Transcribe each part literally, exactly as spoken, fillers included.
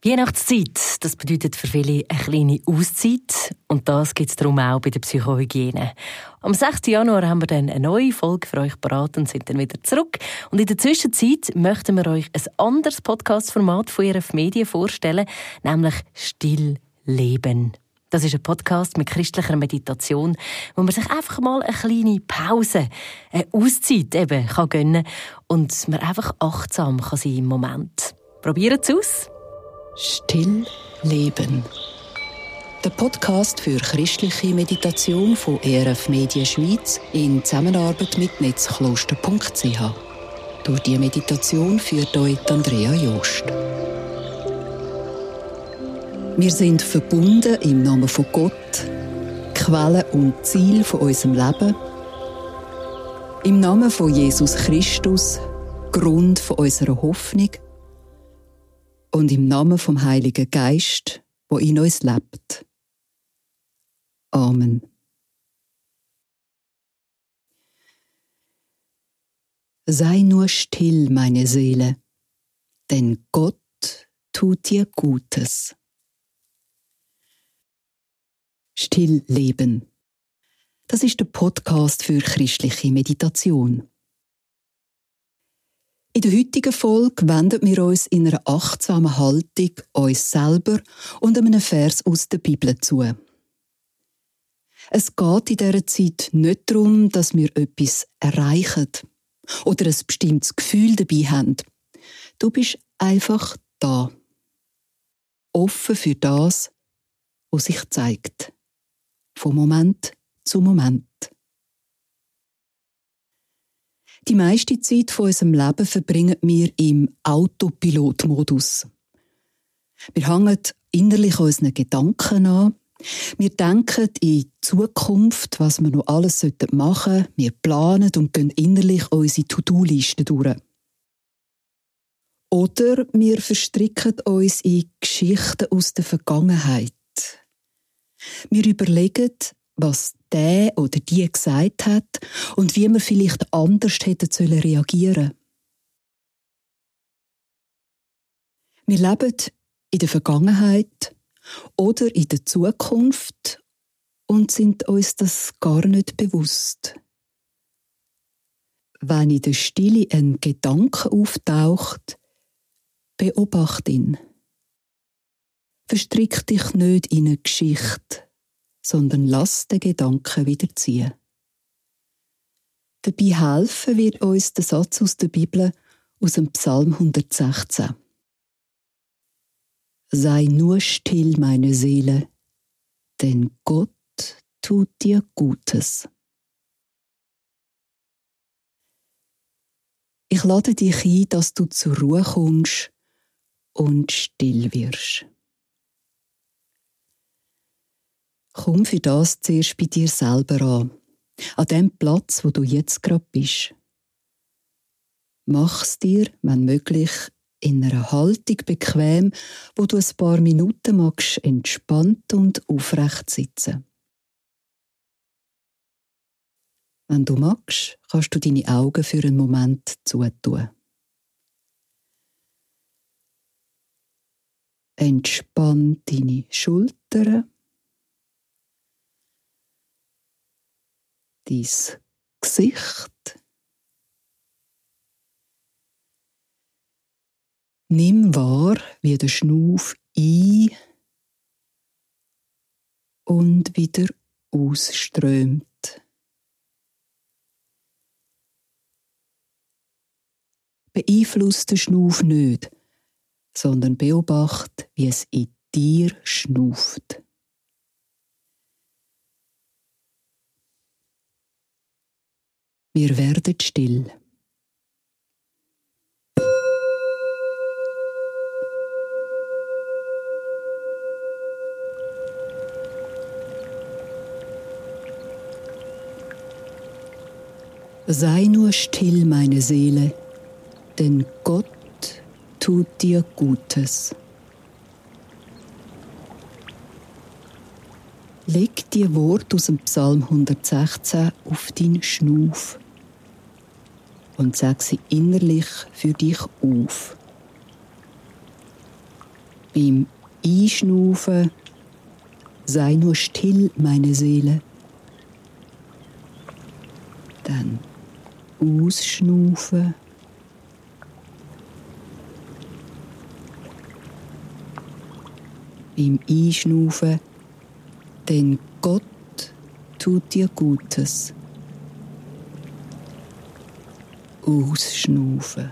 Weihnachtszeit, das bedeutet für viele eine kleine Auszeit. Und das gibt es darum auch bei der Psychohygiene. Am sechsten Januar haben wir dann eine neue Folge für euch parat und sind dann wieder zurück. Und in der Zwischenzeit möchten wir euch ein anderes Podcast-Format von E R F Medien vorstellen, nämlich Stillleben. Das ist ein Podcast mit christlicher Meditation, wo man sich einfach mal eine kleine Pause, eine Auszeit eben kann gönnen und man einfach achtsam kann sein im Moment. Probiert es aus! Stillleben. Der Podcast für christliche Meditation von E R F Medien Schweiz in Zusammenarbeit mit netzkloster punkt c h. Durch die Meditation führt euch Andrea Jost. Wir sind verbunden im Namen von Gott, Quelle und Ziel von unserem Leben. Im Namen von Jesus Christus, Grund von unserer Hoffnung. Und im Namen vom Heiligen Geist, der in uns lebt. Amen. Sei nur still, meine Seele, denn Gott tut dir Gutes. Stillleben. Das ist der Podcast für christliche Meditation. In der heutigen Folge wenden wir uns in einer achtsamen Haltung uns selber und einem Vers aus der Bibel zu. Es geht in dieser Zeit nicht darum, dass wir etwas erreichen oder ein bestimmtes Gefühl dabei haben. Du bist einfach da. Offen für das, was sich zeigt. Von Moment zu Moment. Die meiste Zeit von unserem Leben verbringen wir im Autopilotmodus. Wir hängen innerlich unseren Gedanken an. Wir denken in die Zukunft, was wir noch alles machen sollten. Wir planen und gehen innerlich unsere To-Do-Liste durch. Oder wir verstricken uns in Geschichten aus der Vergangenheit. Wir überlegen, was der oder die gesagt hat und wie wir vielleicht anders hätten reagieren sollen. Wir leben in der Vergangenheit oder in der Zukunft und sind uns das gar nicht bewusst. Wenn in der Stille ein Gedanke auftaucht, beobachte ihn. Verstrick dich nicht in eine Geschichte, sondern lass den Gedanken wieder ziehen. Dabei helfen wird uns der Satz aus der Bibel aus dem Psalm hundertsechzehn. Sei nur still, meine Seele, denn Gott tut dir Gutes. Ich lade dich ein, dass du zur Ruhe kommst und still wirst. Komm für das zuerst bei dir selber an, an dem Platz, wo du jetzt gerade bist. Mach's dir, wenn möglich, in einer Haltung bequem, wo du ein paar Minuten magst, entspannt und aufrecht sitzen. Wenn du magst, kannst du deine Augen für einen Moment zutun. Entspann deine Schultern, dein Gesicht. Nimm wahr, wie der Schnuff ein- und wieder ausströmt. Beeinflusst den Schnuff nicht, sondern beobachte, wie es in dir schnufft. Wir werden still. Sei nur still, meine Seele, denn Gott tut dir Gutes. Leg die Worte aus dem Psalm hundertsechzehn auf deinen Schnuff und sag sie innerlich für dich auf. Beim Einschnaufen sei nur still, meine Seele. Dann ausschnaufen. Beim Einschnaufen, denn Gott tut dir Gutes. Ausschnaufen.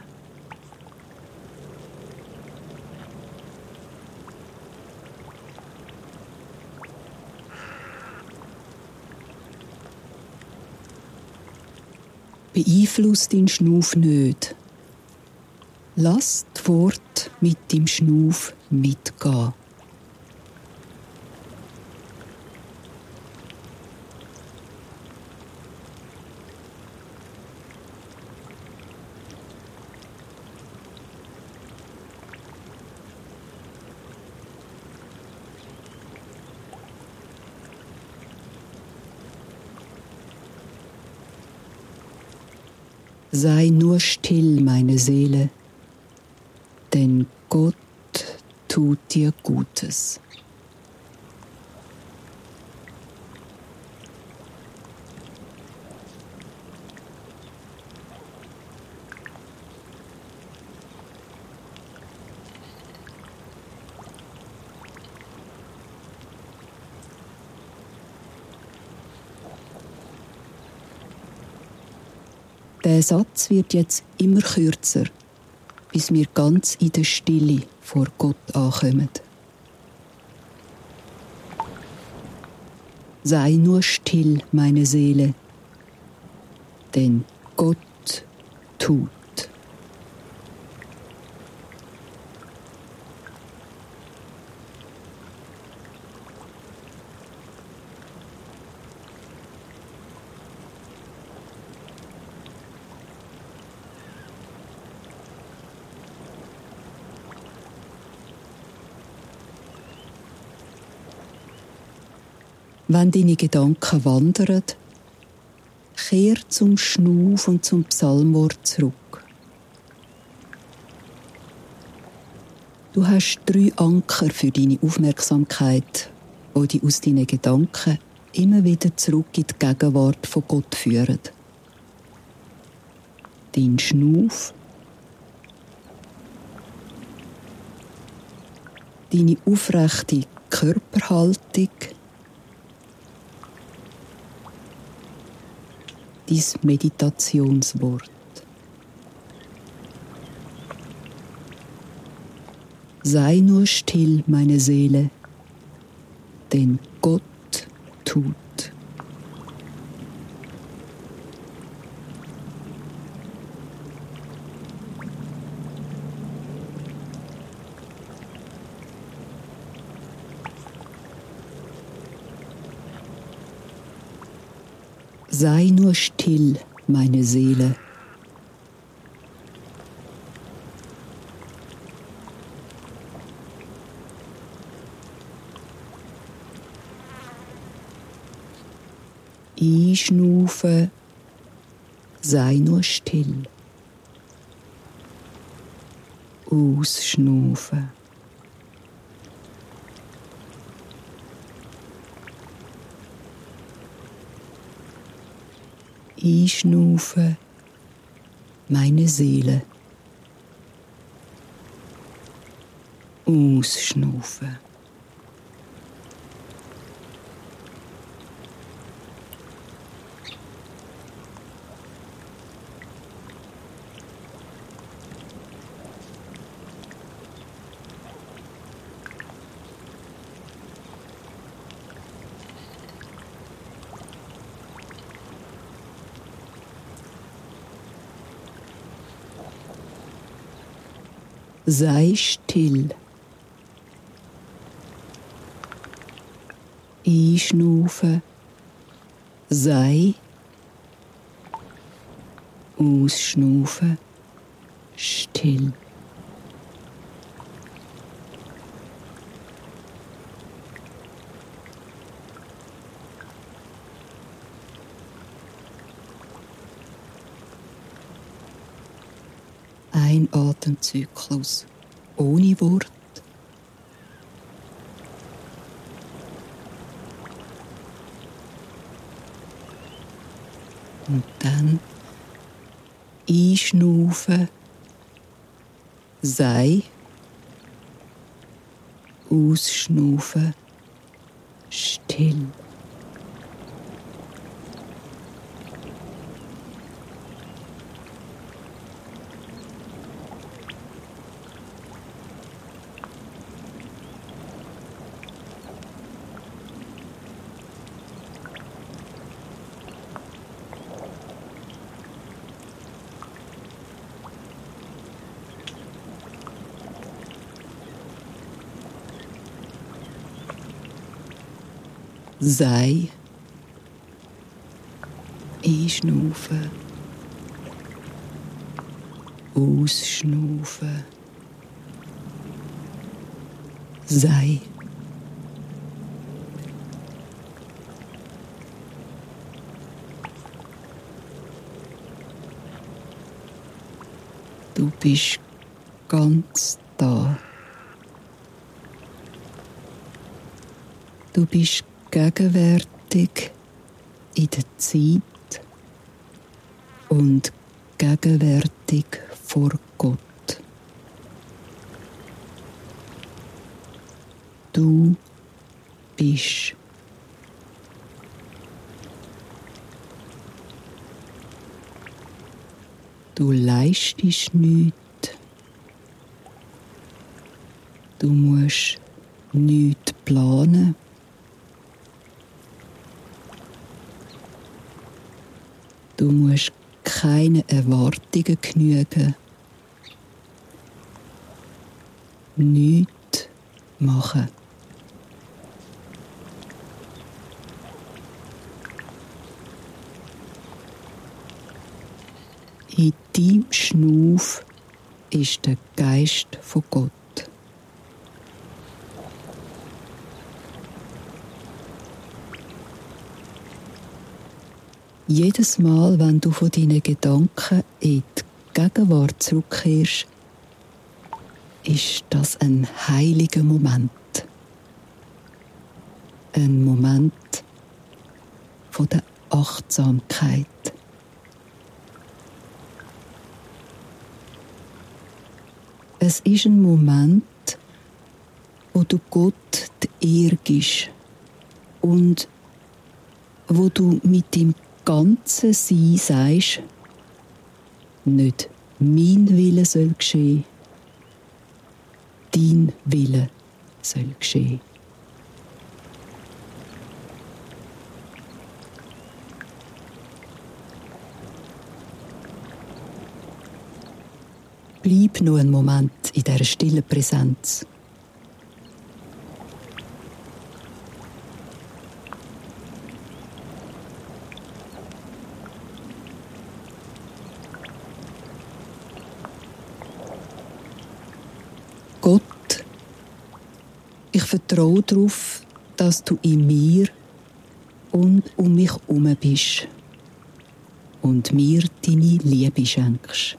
Beeinfluss deinen Schnauf nicht. Lass die Worte mit dem Schnauf mitgehen. Sei nur still, meine Seele, denn Gott tut dir Gutes. Der Satz wird jetzt immer kürzer, bis wir ganz in der Stille vor Gott ankommen. Sei nur still, meine Seele, denn Gott tut. Wenn deine Gedanken wandern, kehr zum Schnauf und zum Psalmwort zurück. Du hast drei Anker für deine Aufmerksamkeit, die dich aus deinen Gedanken immer wieder zurück in die Gegenwart von Gott führen. Dein Schnauf, deine aufrechte Körperhaltung, dein Meditationswort. Sei nur still, meine Seele, denn Gott tut. Sei nur still, meine Seele. Einschnaufen, sei nur still. Ausschnaufen. Einschnaufen, meine Seele. Ausschnaufen. Sei still. Einschnaufen. Sei. Ausschnaufen. Still. Ein Atemzyklus ohne Wort, Und dann einschnaufen, sei, ausschnaufen, still. Sei, einschnaufen, ausschnaufen, sei. Du bist ganz da. Du bist gegenwärtig in der Zeit und gegenwärtig vor Gott. Du bist. Du leistest nichts. Du musst nichts planen. Du musst keine Erwartungen genügen. Nichts machen. In deinem Schnauf ist der Geist von Gott. Jedes Mal, wenn du von deinen Gedanken in die Gegenwart zurückkehrst, ist das ein heiliger Moment. Ein Moment von der Achtsamkeit. Es ist ein Moment, wo du Gott die Ehre gibst und wo du mit dem ganzen Sein sagst, nicht mein Wille soll geschehen, dein Wille soll geschehen. Bleib noch einen Moment in dieser stillen Präsenz. Gott, ich vertraue darauf, dass du in mir und um mich herum bist und mir deine Liebe schenkst.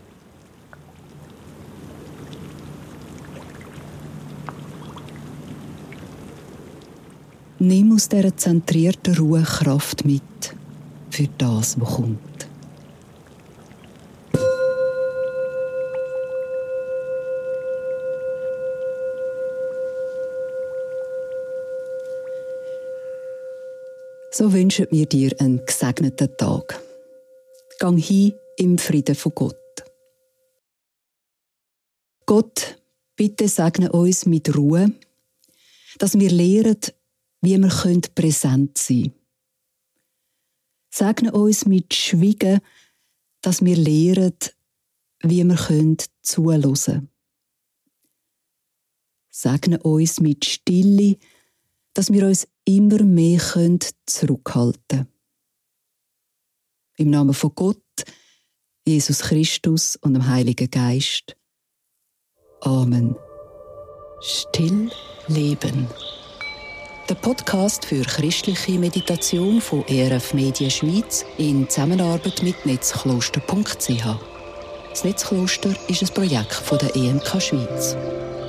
Nimm aus dieser zentrierten Ruhe Kraft mit für das, was kommt. So wünschen wir dir einen gesegneten Tag. Gang hin im Frieden von Gott. Gott, bitte segne uns mit Ruhe, dass wir lernen, wie wir präsent sein können. Segne uns mit Schweigen, dass wir lernen, wie wir zuhören können. Segne uns mit Stille, dass wir uns immer mehr zurückhalten können. Im Namen von Gott, Jesus Christus und dem Heiligen Geist. Amen. Still leben. Der Podcast für christliche Meditation von E R F Media Schweiz in Zusammenarbeit mit netzkloster punkt c h. Das Netzkloster ist ein Projekt von der E M K Schweiz.